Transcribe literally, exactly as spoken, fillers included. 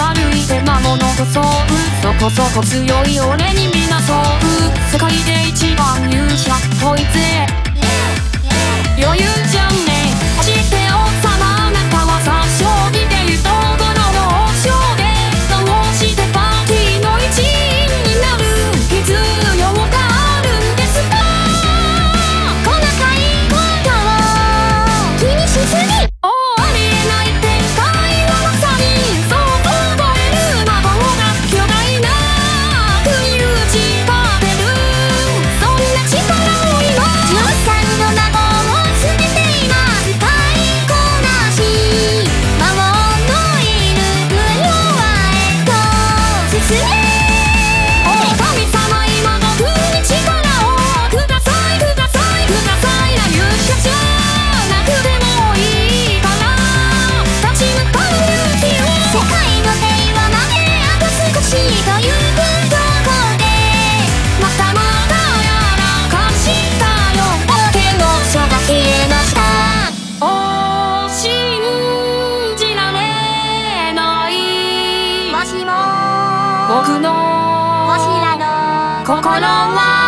歩いて魔物とそうそこそこ強い俺にみなそう世界で一番勇者こいつへ余裕じゃんね走って王様あなたはさ将棋でいうところの王将でどうしてパーティーの一員になる必要があるんですか細かいことを気にしすぎおーありえない展開はまさにそう覚える魔法が巨大な国打ち立てるそんな力を今じゅうさんの魔法を全て今使いこなし魔王のいるフロアへと進めお神様今僕に力をくださいくださいくださいな勇者じゃなくてもいいから立ち向かう勇気を世界の平和まであと少しというとこでまたまたやらかしたよ王権の書が消えましたおー信じられないもしも僕のもしらの心は